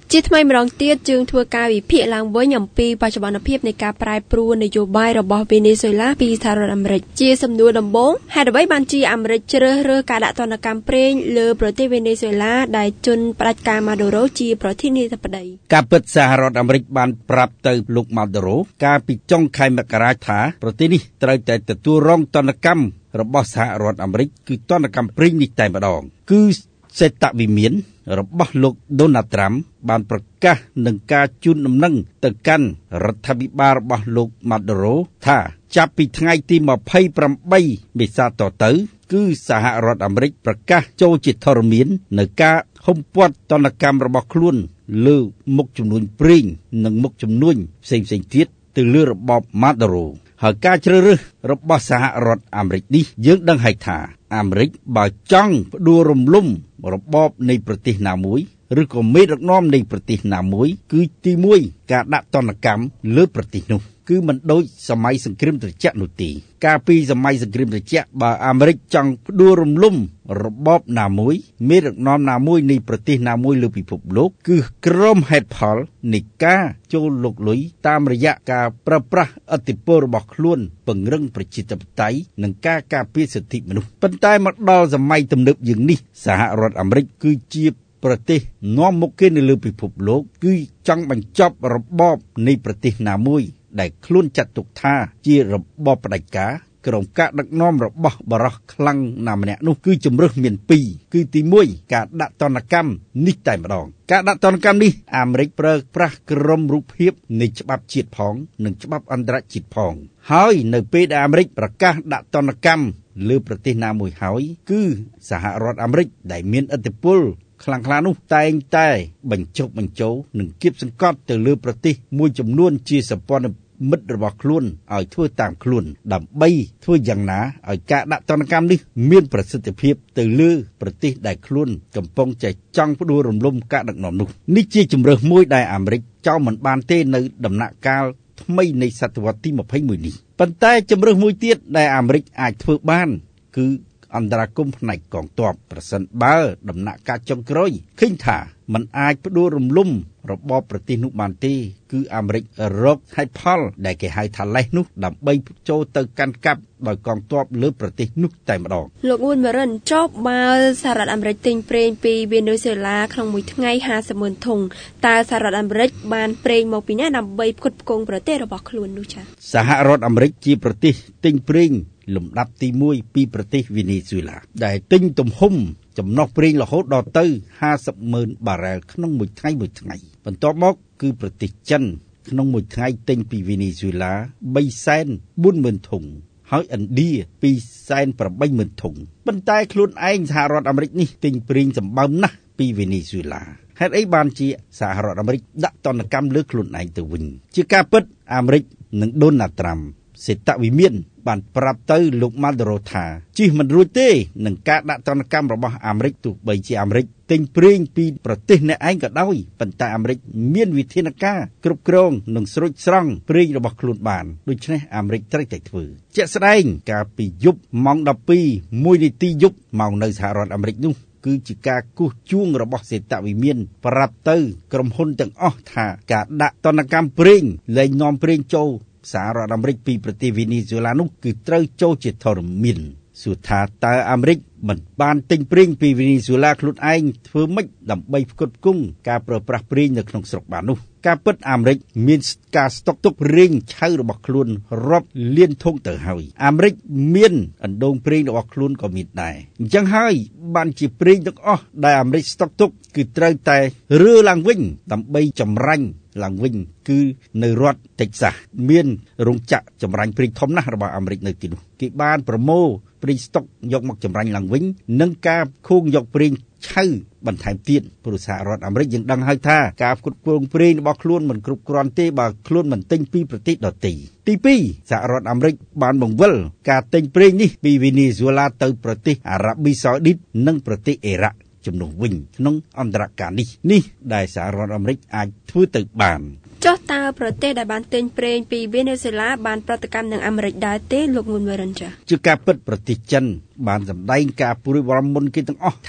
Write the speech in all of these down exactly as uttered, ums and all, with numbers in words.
ជាថ្មីម្ដងទៀតយើងធ្វើការវិភាគឡើងវិញអំពីបច្ចុប្បន្នភាពនៃការប្រែប្រួលនយោបាយរបស់វេណេស៊ុយឡាពីសហរដ្ឋអាមេរិកជាសំណួរដំបូងហេតុអ្វីបានជាអាមេរិកជ្រើសរើសការដាក់ទណ្ឌកម្មប្រេងលើប្រទេសវេណេស៊ុយឡាដែលជន់ផ្ដាច់ការម៉ាដូរ៉ូជាប្រធានាធិបតីការពិតសហរដ្ឋអាមេរិកបានប្រាប់ទៅលោកម៉ាដូរ៉ូកាលពីចុងខែមករាថាប្រទេសនេះត្រូវតែទទួលរងទណ្ឌកម្មរបស់សហរដ្ឋអាមេរិកគឺទណ្ឌកម្មប្រេងនេះតែម្ដងគឺសេតវិមានរបស់លោកដូណាល់ត្រាំបានប្រកាសនឹងការជូនដំណឹងទៅកាន់រដ្ឋាភិបាលរបស់លោកម៉ាដូរ៉ូថាចាប់ពីថ្ងៃទីម្ភៃប្រាំបីមេសាតទៅគឺសហរដ្ឋអាមេរិកប្រកាសចូលជាធរមាននៅការហុំព័ទ្ធទណ្ឌកម្មរបស់ខ្លួនលើមុខចំនួនប្រេងនិងមុខចំនួនផ្សេងៗទៀតទៅលើរបបម៉ាដូរ៉ូហើយការជ្រើសរើសរបស់សហរដ្ឋអាមេរិកនេះយើងដឹងហើយថាអាមេរិកបើចង់ផ្ដួលរំលំរបបនៃប្រទេសណាមួយឬក៏មេដឹកនាំនៃប្រទេសណាមួយគឺទីមួយការដាក់ទណ្ឌកម្មលើប្រទេសនោះគឺមិនដូចសម័យសង្គ្រាមត្រជាក់នោះទេកាលពីសម័យសង្គ្រាមត្រជាក់បើអាមេរិកចង់ផ្ដួលរំលំរបបណាមួយមេដឹកនាំណាមួយនៃប្រទេសណាមួយលើពិភពលោកគឺក្រុមហេតុផលនៃការចូលលុកលុយតាមរយៈការប្រើប្រាស់ឥទ្ធិពលរបស់ខ្លួនពង្រឹងប្រជាធិបតេយ្យនិងការការពារសិទ្ធិមនុស្សប៉ុន្តែមកដល់សម័យទំនើបយើងនេះសហរដ្ឋអាមេរិកគឺជាប្រទេសនាំមុខគេនៅលើពិភពលោកគឺចង់បញ្ចប់របបនៃប្រទេសណាមួយដែលខ្លួនចាត់ទុកថាជារបបផ្ដាច់ការក្រោមការដឹកនាំរបស់បរិសខ្លាំងណាម្នាក់នោះគឺជំរើសមានពីរគឺទីមួយការដាក់ទណ្ឌកម្មនេះតែម្ដងការដាក់ទណ្ឌកម្មនេះអាមេរិកប្រើប្រាស់ក្រមរូបភាពនៃច្បាប់ជាតិផងនិងច្បាប់អន្តរជាតិផងហើយនៅពេលដែលអាមេរិកប្រកាសដាក់ទណ្ឌកម្មលើប្រទេសណាមួយហើយគឺសហរដ្ឋអាមេរិកដែលមានឥទ្ធិពលខ្លាំងក្លានោះតែងតែបញ្ចុះបញ្ចូលនិងគៀបសង្កត់ទៅលើប្រទេសមួយចំនួនជាសម្ព័ន្ធមិត្តរបស់ខ្លួនឲ្យធ្វើតាមខ្លួនដើម្បីធ្វើយ៉ាងណាឲ្យការដាក់ទណ្ឌកម្មនេះមានប្រសិទ្ធភាពទៅលើប្រទេសដែលខ្លួនកំពុងតែចង់ផ្ដួលរំលំការដឹកនាំនោះនេះជាជំរើសមួយដែលអាមេរិកចោលមិនបានទេនៅដំណាក់កាលថ្មីនៃសតវត្សទីម្ភៃមួយនេះប៉ុន្តែជំរើសមួយទៀតដែលអាមេរិកអាចធ្វើបានគឺអន្តរាគមន៍ផ្នែកកងទ័ពប្រសិនបើដំណាក់កាលចុងក្រោយឃើញថាมันអាចផ្ដួលរំលំរបបប្រទេសនោះបានទេគឺអាមេរិករកហេតុផលដែលគេហៅថាលេសនោះដើម្បីចូលទៅកាន់កាប់ដោយកងទ័ពលើប្រទេសនោះតែម្ដងលោកវុនម៉ារិនចប់បើសហរដ្ឋអាមេរិកទិញប្រេងពីវេណេស៊ុយឡាក្នុងមួយថ្ងៃហាសិបម៉ឺនធុងតើសហរដ្ឋអាមេរិកបានប្រេងមកពីណាដើម្បីផ្គត់ផ្គង់ប្រទេសរបស់ខ្លួននោះចា៎សហរដ្ឋអាមេរិកជាប្រទេសទិញប្រេងលំដាប់ទីមួយពីប្រទេសវេណេស៊ុយឡាដែលទិញទំហំចំណុះប្រេងរហូតដល់ទៅហាសិបម៉ឺនបារ៉ែលក្នុងមួយថ្ងៃមួយថ្ងៃបន្ទាប់មកគឺប្រទេសចិនក្នុងមួយថ្ងៃទិញពីវេណេស៊ុយឡាបីសែនបួនម៉ឺនធុងហើយឥណ្ឌាពីរសែនប្រាំបីម៉ឺនធុងប៉ុន្តែខ្លួនឯងសហរដ្ឋអាមេរិកនេះទិញប្រេងសម្បើមណាស់ពីវេណេស៊ុយឡាហេតុអីបានជាសហរដ្ឋអាមេរិកដាក់ទណ្ឌកម្មលើខ្លួនឯងទៅវិញជាការពិតអាមេរិកនិងដូណាល់ត្រាំសេតវិមានបានប្រាប់ទៅលោកម៉ាដូរ៉ូថាជិះមិនរួចទេនឹងការដាក់ទណ្ឌកម្មរបស់អាមេរិកទោះបីជាអាមេរិកទិញប្រេងពីប្រទេសអ្នកឯងក៏ដោយប៉ុន្តែអាមេរិកមានវិធានការគ្រប់គ្រងនិងស្រូចស្រង់ប្រេងរបស់ខ្លួនបានដូច្នេះអាមេរិកត្រូវតែធ្វើជាក់ស្ដែងកាលពីយប់ម៉ោងដប់ពីរ មួយនាទីយប់មកនៅសហរដ្ឋអាមេរិកនោះគឺជាការគោះជួងរបស់សេតវិមានប្រាប់ទៅក្រុមហ៊ុនទាំងអស់ថាការដាក់ទណ្ឌកម្មប្រេងលែងនាំប្រេងចូលសហរដ្ឋអាមេរិកពីប្រទេសវេណេស៊ុយឡានោះគឺត្រូវចូលជាធរមានសួរថាតើអាមេរិកមិនបានទិញប្រេងពីវេណេស៊ុយឡាខ្លួនឯងធ្វើម៉េចដើម្បីផ្គត់ផ្គង់ការប្រើប្រាស់ប្រេងនៅក្នុងស្រុកបាននោះការពិតអាមេរិកមានការស្តុកទុកប្រេងឆៅរបស់ខ្លួនរាប់លានធុងទៅហើយអាមេរិកមានអណ្ដូងប្រេងរបស់ខ្លួនក៏មានដែរអញ្ចឹងហើយបានជាប្រេងទាំងអស់ដែលអាមេរិកស្តុកទុកគឺត្រូវតែរើឡើងវិញដើម្បីចម្រាញ់ឡើងវិញគឺនៅរដ្ឋតិចសាសមានរោងចក្រចម្រាញ់ប្រេងធំណាស់របស់អាមេរិកនៅទីនោះគេបានប្រមូលប្រេងស្តុកយកមកចម្រាញ់ឡើងវិញនិងការខូងយកប្រេងឆៅបន្ថែមទៀតព្រោះសហរដ្ឋអាមេរិកយើងដឹងហើយថាការផ្គត់ផ្គង់ប្រេងរបស់ខ្លួនមិនគ្រប់គ្រាន់ទេបើខ្លួនមិនទិញពីប្រទេសដទៃទីពីរសហរដ្ឋអាមេរិកបានបង្វិលការទិញប្រេងនេះពីវេណេស៊ុយឡាទៅប្រទេសអារ៉ាប៊ីសាអូឌីតនិងប្រទេសអ៊ីរ៉ាក់ជំនួសវិញក្នុងអន្តរការនេះនេះដែលសហរដ្ឋអាមេរិកអាចធ្វើទៅបានចុះតើប្រទេសដែលបានទិញប្រេងពីវេណេស៊ុយឡាបានប្រតិកម្មនឹងអាមេរិកដែរទេលោកងួនវ៉ារិនចាជាការពិតប្រទេសចិនបានសម្ដែងការព្រួយបារម្ភមុនគេទាំងអស់ថា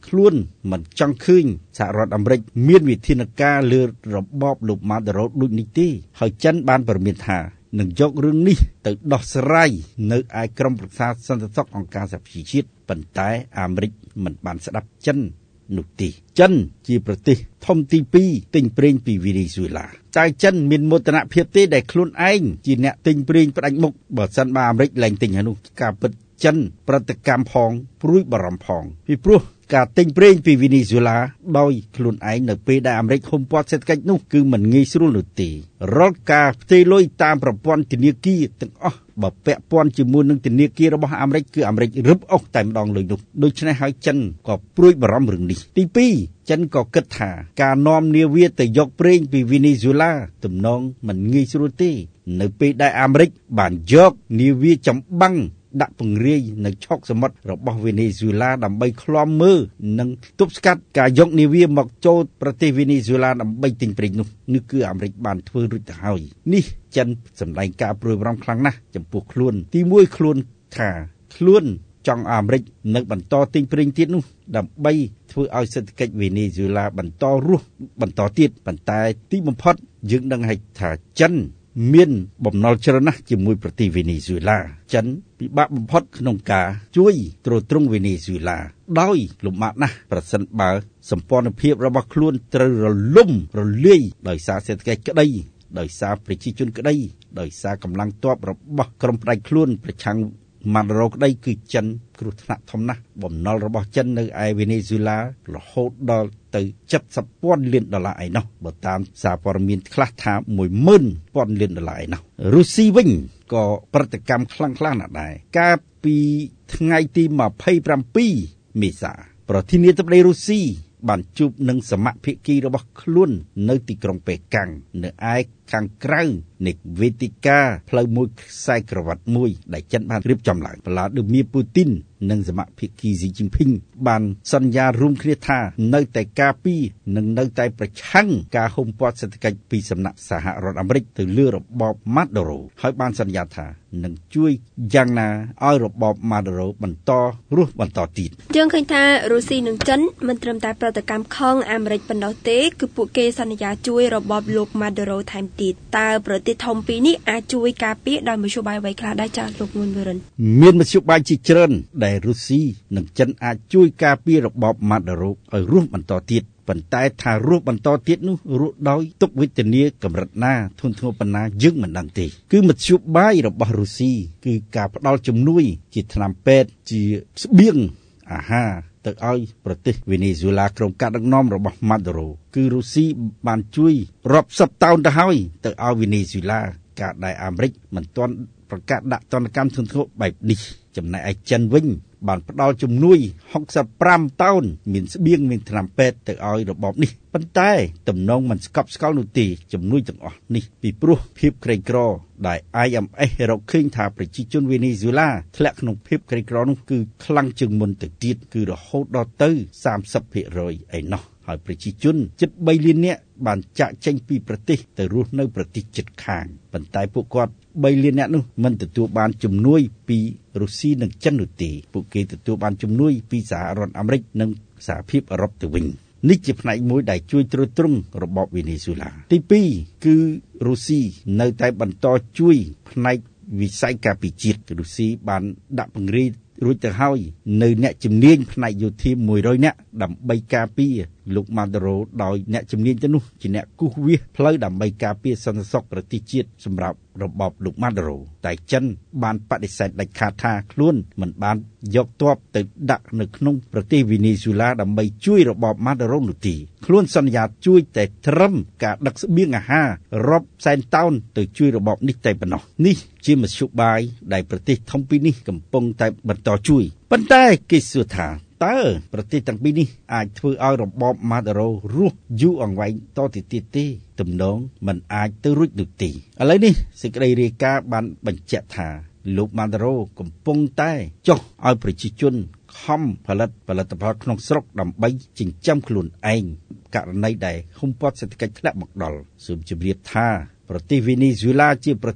ខ្លួនមិនចង់ឃើញសហរដ្ឋអាមេរិកមានវិធានការលើរបបលោកម៉ាដូរ៉ូដូចនេះទេហើយចិនបានប្រមានថានឹងយករឿងនេះទៅដោះស្រាយនៅឯក្រុមប្រឹក្សាសន្តិសុខអង្គការសហប្រជាជាតិប៉ុន្តែអាមេរិកមិនបានស្ដាប់ចិននោះទេចិនជាប្រទេសធំទីពីរទិញប្រេងពីវេណេស៊ុយឡាតើចិនមានមោទនភាពទេដែលខ្លួនឯងជាអ្នកទិញប្រេងផ្ដាច់មុខបើសិនបើអាមេរិកលែងទិញហើយនោះការពិតចិនប្រតិកម្មផងព្រួយបារម្ភផងពីព្រោះការទិញប្រេងពីវេណេស៊ុយឡាដោយខ្លួនឯងនៅពេលដែលអាមេរិកហុំព័ទ្ធសេដ្ឋកិច្ចនោះគឺមិនងាយស្រួលនោះទេរាល់ការផ្ទេរលុយតាមប្រព័ន្ធធនាគារទាំងអស់បើពាក់ព័ន្ធជាមួយនឹងធនាគាររបស់អាមេរិកគឺអាមេរិករឹបអូសតែម្ដងលុយនោះដូច្នេះហើយចិនក៏ព្រួយបារម្ភរឿងនេះទីពីរចិនក៏គិតថាការនាំនាវាទៅយកប្រេងពីវេណេស៊ុយឡាទំនងមិនងាយស្រួលទេនៅពេលដែលអាមេរិកបានយកនាវាចម្បាំងដាក់ពង្រាយនៅឆកសមុទ្ររបស់វេណេស៊ុយឡាដើម្បីឃ្លាំមើលនិងទប់ស្កាត់ការយកនាវាមកចូលប្រទេសវេណេស៊ុយឡាដើម្បីទិញប្រេងនោះនេះគឺអាមេរិកបានធ្វើរួចទៅហើយនេះចិនសម្ដែងការព្រួយបារម្ភខ្លាំងណាស់ចំពោះខ្លួនទីមួយខ្លួនថាខ្លួនចង់អាមេរិកនៅបន្តទិញប្រេងទៀតនោះដើម្បីធ្វើឲ្យសេដ្ឋកិច្ចវេណេស៊ុយឡាបន្តរស់បន្តទៀតប៉ុន្តែទីបំផុតយើងដឹងហើយថាចិនមានបំណុលច្រើនណាស់ជាមួយប្រទេសវេណេស៊ុយឡាចិនពិបាកបំផុតក្នុងការជួយទ្រទ្រង់វេណេស៊ុយឡាដោយលំបាកណាស់ប្រសិនបើសម្ព័ន្ធភាពរបស់ខ្លួនត្រូវរលំរលាយដោយសារសេដ្ឋកិច្ចក្តីដោយសារប្រជាជនក្តីដោយសារកម្លាំងទ័ពរបស់ក្រុមផ្ដាច់ខ្លួនប្រឆាំងម៉ាដូរ៉ូក្តីគឺចិនគ្រោះថ្នាក់ធំណាស់បំណុលរបស់ចិននៅឯវេណេស៊ុយឡារហូតដល់ទៅជិតសិបពាន់លានដុល្លារឯណោះបើតាមសារព័ត៌មានខ្លះថាមួយម៉ឺនពាន់លានដុល្លារឯណោះរុស្ស៊ីវិញក៏ប្រតិកម្មខ្លាំងខ្លាំងណាស់ដែរកាលពីថ្ងៃទីម្ភៃប្រាំពីរមេសាប្រធានាធិបតីរុស្ស៊ីបានជួបនឹងសមាភិកីរបស់ខ្លួននៅទីក្រុងប៉េកាំងនៅឯខាងក្រៅនៃវេទិកាផ្លូវមួយខ្សែក្រវ៉ាត់មួយដែលចិនបានរៀបចំឡើងប្លាឌីមៀពូទីននិងសមាភិកីស៊ីជីនភីងបានសន្យារួមគ្នាថានៅតែការពារនិងនៅតែប្រឆាំងការហុំព័ទ្ធសេដ្ឋកិច្ចពីសំណាក់សហរដ្ឋអាមេរិកទៅលើរបបម៉ាដូរ៉ូហើយបានសន្យាថានឹងជួយយ៉ាងណាឲ្យរបបម៉ាដូរ៉ូបន្តរស់បន្តទៀតយើងឃើញថារុស្ស៊ីនិងចិនមិនត្រឹមតែប្រតិកម្មខឹងអាមេរិកប៉ុណ្ណោះទេគឺពួកគេសន្យាជួយរបបលោកម៉ាដូរ៉ូថែមទៀតតើប្រទេសធំពីរនេះអាចជួយការពារដោយមធ្យោបាយអ្វីខ្លះដែរចា៎លោកនួនវរិនមានមធ្យោបាយជាច្រើនដែលរុស្ស៊ីនិងចិនអាចជួយការពាររបបម៉ាដូរ៉ូឲ្យរស់បន្តទៀតប៉ុន្តែថារស់បន្តទៀតនោះរស់ដោយទុកវេទនាកម្រិតណាធនធ្ងរប៉ុណ្ណាយើងមិនដឹងទេគឺមធ្យោបាយរបស់រុស្ស៊ីគឺការផ្ដល់ជំនួយជាថ្នាំពេទ្យជាស្បៀងអាហារទៅឲ្យប្រទេសវេណេស៊ុយឡាក្រុមការដឹកនាំរបស់ម៉ាដូរ៉ូគឺរុស្ស៊ីបានជួយរាប់សិបតោនទៅហើយទៅឲ្យវេណេស៊ុយឡាការដែលអាមេរិកមិនទាន់ប្រកាសដាក់ទណ្ឌកម្មធ្ងន់ធ្ងរបែបនេះចំណែកឯចិនវិញបានផ្ដល់ជំនួយហុកសិបប្រាំតោនមានស្បៀងមានថ្នាំពេទ្យទៅឲ្យរបបនេះប៉ុន្តែទំនងមិនស្កប់ស្កល់នោះទេជំនួយទាំងអស់នេះពីព្រោះភាពក្រីក្រដែល I M F រកឃើញថាប្រជាជនវេណេស៊ុយឡាធ្លាក់ក្នុងភាពក្រីក្រនោះគឺខ្លាំងជាងមុនទៅទៀតគឺរហូតដល់ទៅសាមសិបភាគរយឯណោះហើយប្រជាជនជិតបីលាននាក់បានចាកចេញពីប្រទេសទៅរស់នៅប្រទេសជិតខាងប៉ុន្តែពួកគាត់បីលាននាក់នោះមិនទទួលបានជំនួយពីរុស្ស៊ីនិងចិននោះទេពួកគេទទួលបានជំនួយពីសហរដ្ឋអាមេរិកនិងសហភាពអឺរ៉ុបទៅវិញនេះជាផ្នែកមួយដែលជួយទ្រទ្រង់របបវេណេស៊ុយឡាទីពីរគឺរុស្ស៊ីនៅតែបន្តជួយផ្នែកវិស័យការពារជាតិរុស្ស៊ីបានដាក់ពង្រាយរួចទៅហើយនៅអ្នកជំនាញផ្នែកយោធាមួយរយនាក់ដើម្បីការពារលោកម៉ាដូរ៉ូដោយអ្នកជំនាញទៅនោះជាអ្នកគូសវាសផ្លូវដើម្បីការពារសន្តិសុខប្រទេសជាតិសម្រាប់របបលោកម៉ាដូរ៉ូតែចិនបានបដិសេធដាច់ខាតថាខ្លួនមិនបានយកទ័ពទៅដាក់នៅក្នុងប្រទេសវេណេស៊ុយឡាដើម្បីជួយរបបម៉ាដូរ៉ូនោះទេខ្លួនសន្យាជួយតែត្រឹមការដឹកស្បៀងអាហាររាប់សែនតោនទៅជួយរបបនេះតែប៉ុណ្ណោះនេះជាមធ្យោបាយដែលប្រទេសធំពីរនេះកំពុងតែបន្តជួយប៉ុន្តែគេសួរថាតើប្រទេសទាំងពីរនេះអាចធ្វើឲ្យរបបម៉ាដូរ៉ូរស់យូរអង្វែងតទៅទៀតទេទំនងមិនអាចទៅរួចនោះទេឥឡូវនេះសេចក្តីរាយការណ៍បានបញ្ជាក់ថាលោកម៉ាដូរ៉ូកំពុងតែចុះឲ្យប្រជាជនខំផលិតផលិតផលក្នុងស្រុកដើម្បីចិញ្ចឹមខ្លួនឯងករណីដែលហុំព័ទ្ធសេដ្ឋកិច្ចធ្លាក់មកដល់សូមជម្រាបថាប្រទេសវេណេស៊ុយឡាជាប្រទេស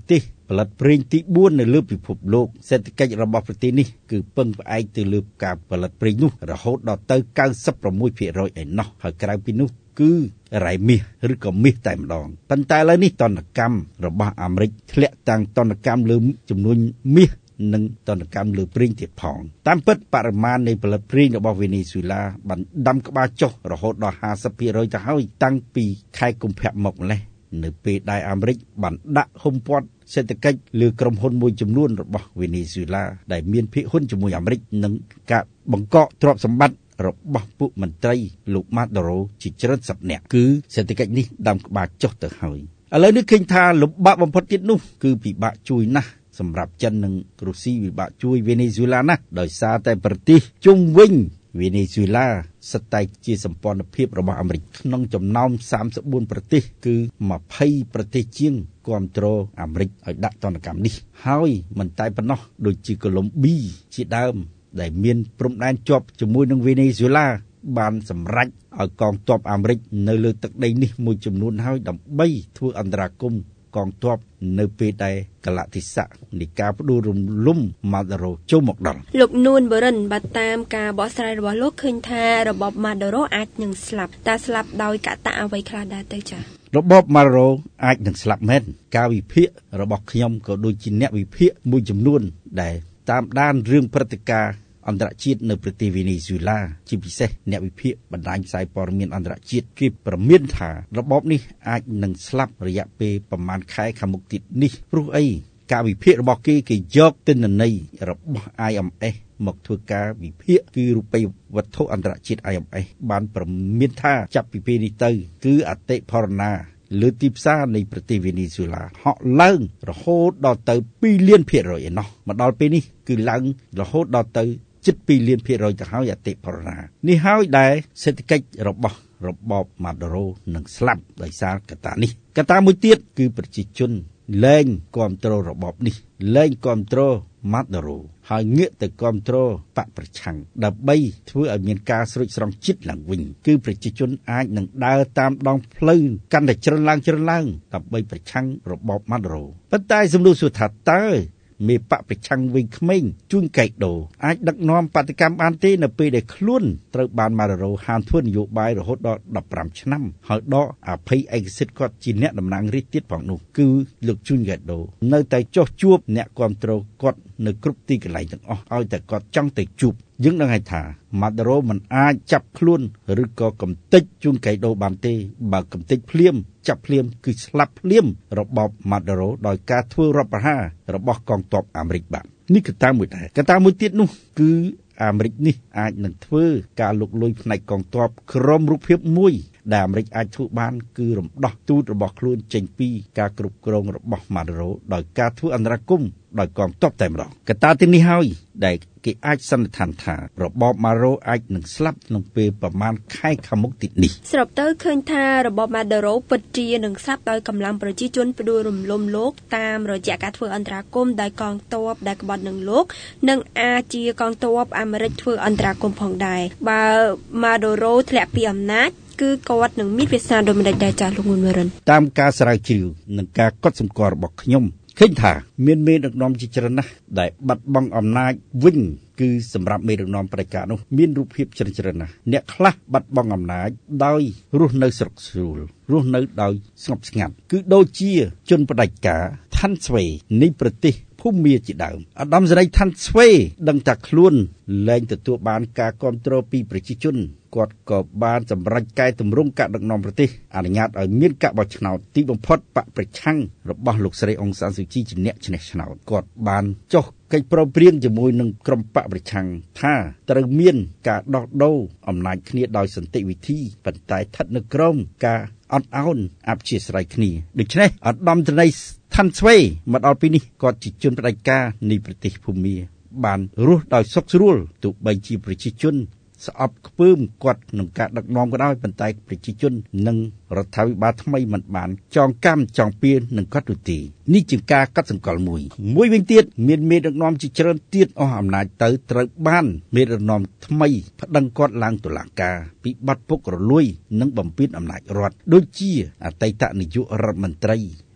ផលិតប្រេងទីបួននៅលើពិភពលោកសេដ្ឋកិច្ចរបស់ប្រទេសនេះគឺពឹងផ្អែកទៅលើការផលិតប្រេងនោះរហូតដល់ទៅ 九十六ភាគរយ ឯណោះហើយក្រៅពីនោះគឺរ៉ែមាសឬក៏មាសតែម្ដងប៉ុន្តែឥឡូវនេះទណ្ឌកម្មរបស់អាមេរិកធ្លាក់តាំងទណ្ឌកម្មលើចំនួនមាសនិងទណ្ឌកម្មលើប្រេងទៀតផងតាមពិតបរិមាណនៃផលិតប្រេងរបស់វេណេស៊ុយឡាបានដាំក្បាលចុះរហូតដល់ ห้าสิบភាគរយ ទៅហើយតាំងពីខែកុម្ភៈមកម្លេះនៅពេលដែលអាមេរិកបានដាក់ហ៊ុមព័ទ្ធសេដ្ឋកិច្ចលើក្រុមហ៊ុនមួយចំនួនរបស់វេណេស៊ុយឡាដែលមានភាគហ៊ុនជាមួយអាមេរិកនិងការបង្កកទ្រព្យសម្បត្តិរបស់ពួកមន្ត្រីលោកម៉ាដូរ៉ូជាច្រើនសិបនាក់គឺសេដ្ឋកិច្ចនេះដាំក្បាលចុះទៅហើយឥឡូវនេះឃើញថាលំបាកបំផុតទៀតនោះគឺពិបាកជួយណាស់សម្រាប់ចិននិងរុស្ស៊ីពិបាកជួយវេណេស៊ុយឡាណាស់ដោយសារតែប្រទេសជុំវិញវេណេស៊ុយឡាស្ថិតជាសម្ព័ន្ធភាពរបស់អាមេរិកក្នុងចំណោមសាមសិបបួនប្រទេសគឺยี่สิบប្រទេសជាងគាំទ្រអាមេរិកឲ្យដាក់ទណ្ឌកម្មនេះហើយមិនតែប៉ុណ្ណោះដូចជាកូឡុំប៊ីជាដើមដែលមានព្រំដែនជាប់ជាមួយនឹងវេណេស៊ុយឡាបានសម្រេចឲ្យកងទ័ពអាមេរិកនៅលើទឹកដីនេះមួយចំនួនហើយដើម្បីធ្វើអន្តរាគមន៍កងទ័ពនៅពេលដែលកលៈទេសៈនៃការផ្ដួលរំលំម៉ាដូរ៉ូចូលមកដល់លោកនួនបរិនបានតាមការបកស្រាយរបស់លោកឃើញថារបបម៉ាដូរ៉ូអាចនឹងស្លាប់តែស្លាប់ដោយកត្តាអ្វីខ្លះដែរទៅចា៎របបម៉ាដូរ៉ូអាចនឹងស្លាប់មែនការវិភាគរបស់ខ្ញុំក៏ដូចជាអ្នកវិភាគមួយចំនួនដែលតាមដានរឿងព្រឹត្តិការណ៍អន្តរជាតិនៅប្រទេសវេណេស៊ុយឡាជាពិសេសអ្នកវិភាគបណ្ដាញផ្សាយព័ត៌មានអន្តរជាតិគេប្រមានថារបបនេះអាចនឹងស្លាប់រយៈពេលប្រមាណខែខាងមុខទៀតនេះព្រោះអីការវិភាគរបស់គេគេយកទិន្នន័យរបស់ I M F មកធ្វើការវិភាគគឺរូបិយវត្ថុអន្តរជាតិ I M F បានប្រមានថាចាប់ពីពេលនេះទៅគឺអតិផរណាលើទីផ្សារនៃប្រទេសវេណេស៊ុយឡាហក់ឡើងរហូតដល់ទៅពីរលានភាគរយឯណោះមកដល់ពេលនេះគឺឡើងរហូតដល់ទៅជិតពីរលានភាគរយទៅហើយអតិផរណានេះហើយដែលសេដ្ឋកិច្ចរបស់របបម៉ាដូរ៉ូនឹងស្លាប់ដោយសារកត្តានេះកត្តាមួយទៀតគឺប្រជាជនលែងគ្រប់គ្រងរបបនេះលែងគ្រប់គ្រងម៉ាដូរ៉ូហើយងាកទៅគ្រប់គ្រងបកប្រឆាំងដើម្បីធ្វើឲ្យមានការស្រោចស្រង់ជាតិឡើងវិញគឺប្រជាជនអាចនឹងដើរតាមដងផ្លូវកាន់តែច្រើនឡើងច្រើនឡើងដើម្បីប្រឆាំងរបបម៉ាដូរ៉ូប៉ុន្តែសំណួរសួរថាតើមេបកប្រឆាំងវិញក្មេងជួនកែកដូអាចដឹកនាំបដកម្មបានទេនៅពេលដែលខ្លួនត្រូវបានម៉ាដូរ៉ូហាមធ្វើនយោបាយរហូតដល់ដប់ប្រាំឆ្នាំហើយដកអភ័យឯកសិទ្ធិគាត់ជាអ្នកតំណាងរាស្ត្រទៀតផងនោះគឺលោកជួនកែកដូនៅតែចោះជួបអ្នកគ្រប់គ្រងគាត់នៅគ្រប់ទីកន្លែងទាំងអស់ឲ្យតែគាត់ចង់ទៅជួបយើងដឹងហើយថាម៉ាដូរ៉ូមិនអាចចាប់ខ្លួនឬក៏កំទេចជួនកែកដូបានទេបើកំទេចភ្លាមចាប់ភ្លាមគឺស្លាប់ភ្លាមរបបម៉ាដូរ៉ូដោយការធ្វើរដ្ឋប្រហាររបស់កងទ័ពអាមេរិកបាទនេះកត្តាមួយដែរកត្តាមួយទៀតនោះគឺអាមេរិកនេះអាចនឹងធ្វើការលុកលុយផ្នែកកងទ័ពក្រុមរូបភាពមួយដែលអាមេរិកអាចធ្វើបានគឺរំដោះទូតរបស់ខ្លួនចេញពីការគ្រប់គ្រងរបស់ម៉ាដូរ៉ូដោយការធ្វើអន្តរាគមន៍ដោយកងទ័ពតែម្ដងកត្តាទាំងនេះហើយដែលគេអាចសន្និដ្ឋានថារបបម៉ាដូរ៉ូអាចនឹងស្លាប់ក្នុងពេលប្រមាណខែខាងមុខទៀតនេះសរុបទៅឃើញថារបបម៉ាដូរ៉ូពិតជានឹងស្លាប់ដោយកម្លាំងប្រជាជនផ្ដួលរំលំលោកតាមរយៈការធ្វើអន្តរាគមន៍ដោយកងទ័ពដែលក្បត់នឹងលោកនិងអាចជាកងទ័ពអាមេរិកធ្វើអន្តរាគមន៍ផងដែរបើម៉ាដូរ៉ូធ្លាក់ពីអំណាចគឺគាត់នឹងមានវាសនាដូចម្ដេចដែរចាស់លោកងួនមរិនតាមការស្រាវជ្រាវនិងការកត់សម្គាល់របស់ខ្ញុំឃើញថាមានមេដឹកនាំជាច្រើនណាស់ដែលបាត់បង់អំណាចវិញគឺសម្រាប់មេដឹកនាំផ្ដាច់ការនោះមានរូបភាពច្រើនច្រើនណាស់អ្នកខ្លះបាត់បង់អំណាចដោយរស់នៅស្រុកស្រួលរស់នៅដោយស្ងប់ស្ងាត់គឺដូចជាជនផ្ដាច់ការឋានស្វេនៃប្រទេសភូមាជាដើមអាដាមសេរីឋានស្វេដឹងថាខ្លួនលែងទទួលបានការគ្រប់គ្រងពីប្រជាជនគាត់ក៏បានសម្រេចកែតម្រង់ការដឹកនាំប្រទេសអនុញ្ញាតឲ្យមានការបោះឆ្នោតទីបំផុតបកប្រឆាំងរបស់លោកស្រីអុងសានស៊ូជីជាអ្នកឈ្នះឆ្នោតគាត់បានចុះកិច្ចព្រមព្រៀងជាមួយនឹងក្រុមបកប្រឆាំងថាត្រូវមានការដោះដូរអំណាចគ្នាដោយសន្តិវិធីប៉ុន្តែស្ថិតនៅក្រោមការអត់ឱនអព្យាស្រ័យគ្នាដូច្នេះឧត្តមសេនីយ៍ឋានស្វេមកដល់ពេលនេះគាត់ជាជនផ្ដាច់ការនៃប្រទេសភូមាបានរស់ដោយសុខស្រួលទោះបីជាប្រជាជនស្អប់ខ្ពើមគាត់នឹងការដឹកនាំក៏ដោយប៉ុន្តែប្រជាជននិងរដ្ឋាភិបាលថ្មីមិនបានចងកម្មចងពៀននឹងគាត់នោះទេនេះជាការកាត់សង្កល់មួយមួយវិញទៀតមានមេដឹកនាំជាច្រើនទៀតអស់អំណាចទៅត្រូវបានមេដឹកនាំថ្មីប្តឹងគាត់ឡើងតុលាការពីបទពុករលួយនិងបំពានអំណាចរដ្ឋដូចជាអតីតនាយករដ្ឋមន្ត្រី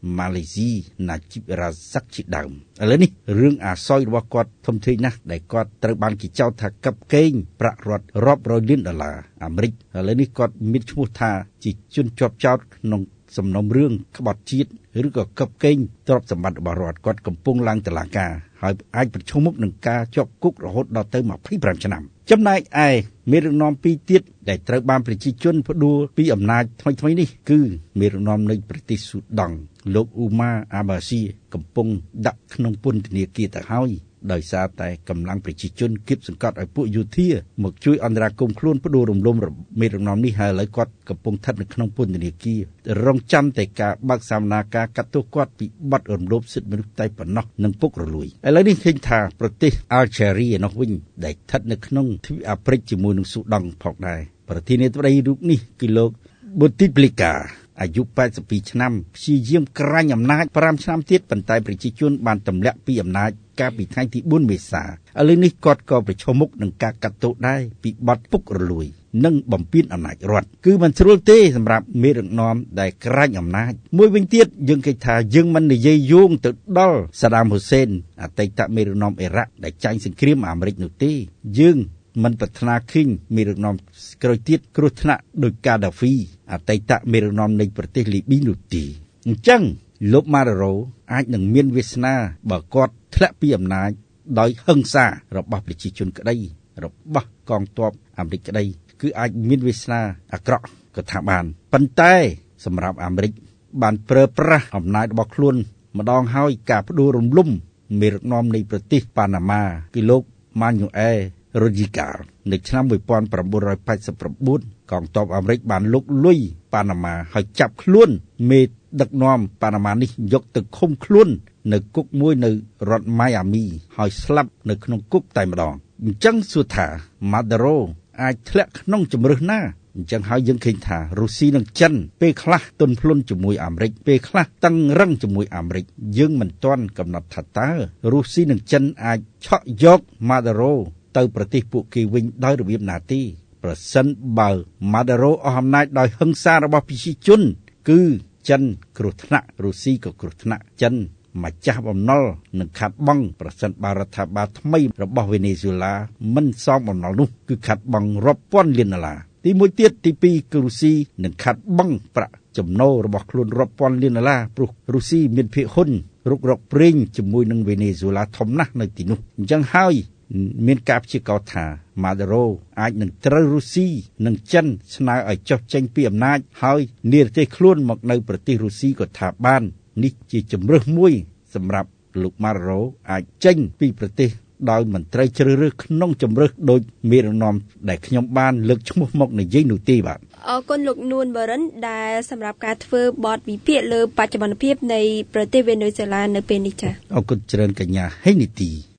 ម៉ាឡេស៊ីណាជីបរ៉ាសាក់ជាដើមឥឡូវនេះរឿងអាសយរបស់គាត់ធំធេងណាស់ដែលគាត់ត្រូវបានគេចោទថាកັບកេងប្រាក់រដ្ឋរាប់រយលានដុល្លារអាមេរិកឥឡូវនេះគាត់មានឈ្មោះថាជាជនជាប់ចោទក្នុងសំណុំរឿងក្បត់ជាតិឬក៏កັບកេងទ្រព្យសម្បត្តិរបស់រដ្ឋគាត់កំពុងឡើងតុលាការហើយអាចប្រឈមមុខនឹងការជាប់គុករហូតដល់ទៅยี่สิบห้าឆ្នាំចំណែកឯមេដឹកនាំពីរទៀតដែលត្រូវបានប្រជាជនផ្ដួលពីអំណាចថ្មីៗនេះគឺមេដឹកនាំនៃប្រទេសស៊ូដង់លោកអ៊ូម៉ាអាបាស៊ីកំពុងដាក់ក្នុងពន្ធនាគារទៅហើយដោយសារតែកម្លាំងប្រជាជនគៀបសង្កត់ឲ្យពួកយោធាមកជួយអន្តរាគមន៍ខ្លួនផ្ដួលរំលំមេដឹកនាំនេះហើយឥឡូវគាត់កំពុងស្ថិតនៅក្នុងពន្ធនាគាររងចាំតែការបើកសវនាការកាត់ទោសគាត់ពីបទរំលោភសិទ្ធិមនុស្សតែប៉ុណ្ណោះនិងពុករលួយឥឡូវនេះឃើញថាប្រទេសអាល់ជេរីនោះវិញដែលស្ថិតនៅក្នុងទ្វីបអាហ្វ្រិកជាមួយនឹងស៊ូដង់ផងដែរប្រធានាធិបតីរូបនេះគឺលោកបូទីប្លីកាអាយុแปดสิบสองឆ្នាំព្យាយាមក្រាញ់អំណាចfiveឆ្នាំទៀតប៉ុន្តែប្រជាជនបានទម្លាក់ពីអំណាចកាលពីថ្ងៃទីfourមេសាឥឡូវនេះគាត់ក៏ប្រឈមមុខនឹងការកាត់ទោសដែរពីបទពុករលួយនិងបំពានអំណាចរដ្ឋគឺមិនស្រួលទេសម្រាប់មេដឹកនាំដែលក្រាញ់អំណាចមួយវិញទៀតយើងគេថាយើងមិននិយាយយោងទៅដល់សាដាមហ៊ូសេនអតីតមេដឹកនាំអ៊ីរ៉ាក់ដែលចាញ់សង្គ្រាមអាមេរិកនោះទេយើងមិនប្រាថ្នាឃើញមេដឹកនាំក្រោយទៀតគ្រោះថ្នាក់ដោយកាដាហ្វីអតីតមេដឹកនាំនៃប្រទេសលីប៊ីនោះទេអញ្ចឹងលោកម៉ារ៉ូអាចនឹងមានវាសនាបើគាត់ធ្លាក់ពីអំណាចដោយហិង្សារបស់ប្រជាជនក្តីរបស់កងទ័ពអាមេរិកក្តីគឺអាចមានវាសនាអាក្រក់ក៏ថាបានប៉ុន្តែសម្រាប់អាមេរិកបានប្រើប្រាស់អំណាចរបស់ខ្លួនម្ដងហើយការផ្ដួលរំលំមេដឹកនាំនៃប្រទេសប៉ាណាម៉ាគឺលោកម៉ាញូអែលរ៉ូឌីកាល់នៅឆ្នាំnineteen eighty-nineកងទ័ពអាមេរិកបានលុកលុយប៉ាណាម៉ាហើយចាប់ខ្លួនមេដឹកនាំប៉ាណាម៉ានេះយកទៅឃុំខ្លួននៅគុកមួយនៅរដ្ឋម៉ៃអាមីហើយស្លាប់នៅក្នុងគុកតែម្ដងអញ្ចឹងសួរថាម៉ាដារ៉ូអាចធ្លាក់ក្នុងជំរើសណាអញ្ចឹងហើយយើងឃើញថារុស្ស៊ីនិងចិនពេលខ្លះទន់ភ្លន់ជាមួយអាមេរិកពេលខ្លះតឹងរឹងជាមួយអាមេរិកយើងមិនទាន់កំណត់ថាតើរុស្ស៊ីនិងចិនអាចឆក់យកម៉ាដារ៉ូទៅប្រទេសពួកគេវិញដោយរបៀបណាទេប្រសិនបើម៉ាដារ៉ូអស់អំណាចដោយហិង្សារបស់ប្រជាជនគឺចិនគ្រោះថ្នាក់រុស្ស៊ីក៏គ្រោះថ្នាក់ចិនម្ចាស់បំណុលនឹងខាត់បង់ប្រសិនបើរដ្ឋាភិបាលថ្មីរបស់វេណេស៊ុយឡាមិនសងបំណុលនោះគឺខាត់បង់រាប់ពាន់លានដុល្លារទីមួយទៀតទីពីរគឺរុស្ស៊ីនឹងខាត់បង់ប្រាក់ចំណូលរបស់ខ្លួនរាប់ពាន់លានដុល្លារព្រោះរុស្ស៊ីមានភាគហ៊ុនរុករកប្រេងជាមួយនឹងវេណេស៊ុយឡាធំណាស់នៅទីនោះអញ្ចឹងហើយមានការព្យាករណ៍ថាម៉ាដារ៉ូអាចនឹងត្រូវរុស្ស៊ីនិងចិនស្នើឲ្យចុះចេញពីអំណាចហើយនិរទេសខ្លួនមកនៅប្រទេសរុស្ស៊ីក៏ថាបាននេះជាជំរើសមួយសម្រាប់លោកម៉ាដារ៉ូអាចចេញពីប្រទេសដោយមិនត្រូវជ្រើសរើសក្នុងជំរើសដោយមេដឹកនាំដែលខ្ញុំបានលើកឈ្មោះមកនិយាយនោះទេបាទអរគុណលោកនួនបរិនដែលសម្រាប់ការធ្វើបទវិភាគលើបច្ចុប្បន្នភាពនៃប្រទេសវេណេស៊ុយឡានៅពេលនេះចា៎អរគុណច្រើនកញ្ញាហេនីទី